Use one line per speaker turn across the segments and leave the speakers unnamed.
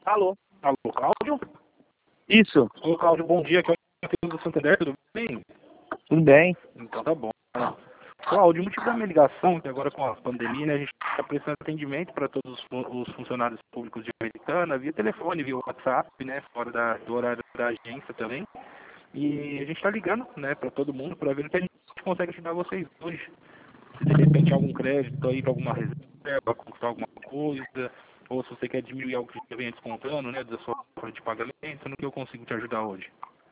Alô?
Alô, Cláudio?
Isso.
Ô, Cláudio, bom dia. Aqui é o Matheus do Santander, tudo bem?
Tudo bem?
Então tá bom. Cláudio, o motivo da minha ligação, que agora com a pandemia, né, a gente está prestando atendimento para todos os funcionários públicos de Americana, via telefone, via WhatsApp, né, fora do horário da agência também. E a gente está ligando, né, para todo mundo, para ver o que a gente consegue ajudar vocês hoje. Se de repente algum crédito aí para alguma reserva, conquistar alguma coisa, ou se você quer diminuir algo que já venha descontando, né, da sua folha de pagamento, no que eu consigo te ajudar hoje.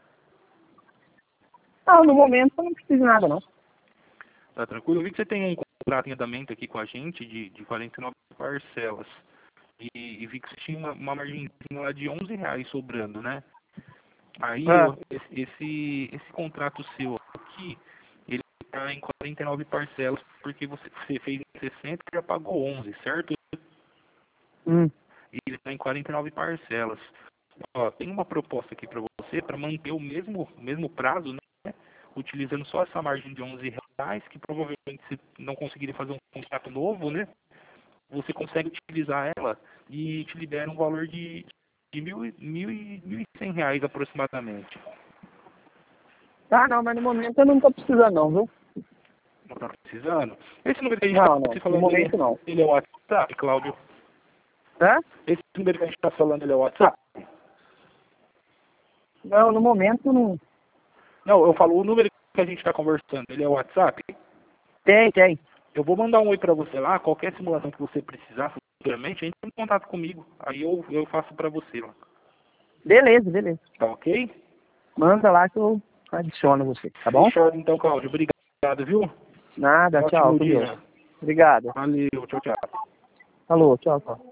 Não, no momento eu não preciso de nada, não.
Tá tranquilo? Eu vi que você tem um contrato em andamento aqui com a gente de 49 parcelas. E vi que você tinha uma margem lá de R$ 11 sobrando, né? Aí
Ah,
esse contrato seu aqui, ele está em 49 parcelas, porque você fez em 60 e já pagou 11, certo?
hum.
E ele está em 49 parcelas. Ó, tem uma proposta aqui para você, para manter o mesmo prazo, né? Utilizando só essa margem de R$ 11, que provavelmente se não conseguir fazer um contrato novo, né? Você consegue utilizar ela e te libera um valor de R$ 1.100 aproximadamente.
Ah, não, mas no momento eu não tô precisando, não, viu?
Não está precisando? Esse número que a gente
Não,
está
não.
se
No
falando,
momento não.
ele é o WhatsApp, Cláudio?
Hã?
Esse número que a gente está falando, ele é o WhatsApp?
Não, no momento não.
Não, eu falo o número que a gente está conversando, ele é o WhatsApp?
Tem.
Eu vou mandar um oi para você lá, qualquer simulação que você precisar futuramente, entra em contato comigo. Aí eu faço para você lá.
Beleza.
Tá ok?
Manda lá que eu adiciono você, tá bom?
Fechado então, Cláudio. Obrigado, viu?
Nada, tchau,
Ótimo
com Deus.
dia.
Obrigado.
Valeu, tchau, tchau.
Falou, tchau.